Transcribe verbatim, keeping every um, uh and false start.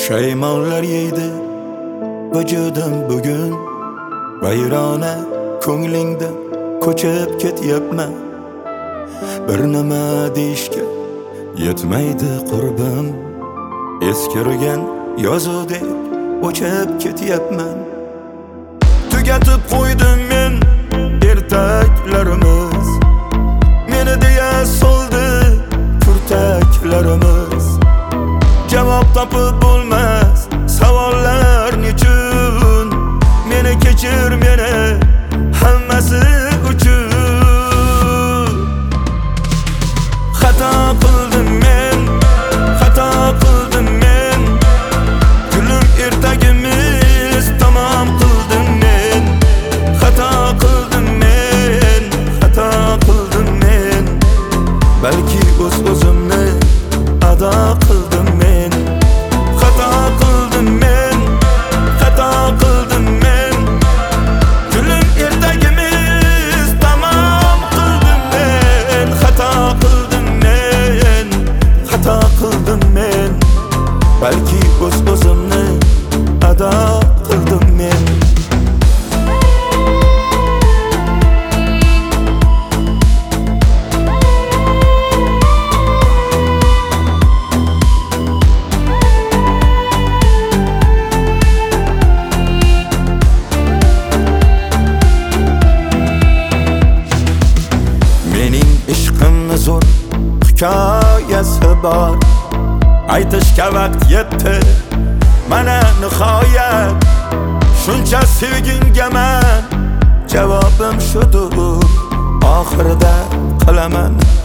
Pushaymonlar yeydi vujudim bugun, vayrona ko'nglingda ko'chib ketyapman. Bir nima deyishga yetmaydi qurbim, eskirgan yozuvdek o'chib ketyapman. Tugatib qo'ydim men ertaklarimiz, meni deya soldi kurtaklarimiz. Javob topib bo'lmas savollar nechun, meni kechir meni hammasi uchun. Xato qildim men, xato qildim men, gulim ertagimiz tamom qildim men. Xato qildim men, xato qildim men, balki o'z o'zimni ado qildim men. Xato qildim men, xato qildim men, gulim ertagimiz tamom qildim men. Xato qildim men, xato qildim men, balki o'z o'zimni ado qildim men. Mening ishqimni zo'r hikoyasi bor, aytishga vaqt yetdi mana nihoyat. Shuncha sevgingga men javobim shudur, oxirida qilaman